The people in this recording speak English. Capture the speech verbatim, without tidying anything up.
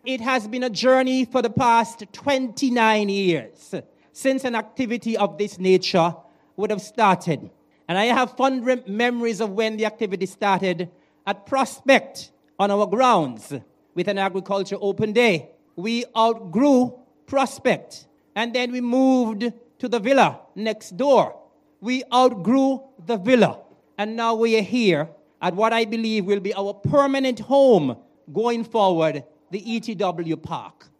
it has been a journey for the past twenty-nine years since an activity of this nature would have started. And I have fond rem- memories of when the activity started at Prospect on our grounds with an agriculture open day. We outgrew Prospect, and then we moved to the villa next door. We outgrew the villa, and now we are here at what I believe will be our permanent home going forward, the E T W Park.